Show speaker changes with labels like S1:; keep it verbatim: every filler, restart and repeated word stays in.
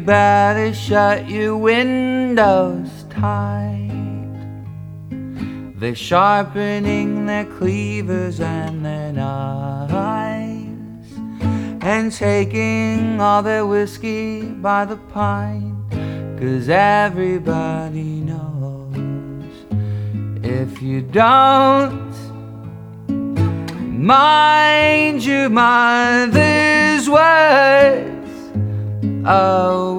S1: better shut your windows tight. They're sharpening their cleavers and their knives, and taking all their whiskey by the pint. 'Cause everybody knows if you don't mind your mother's words, oh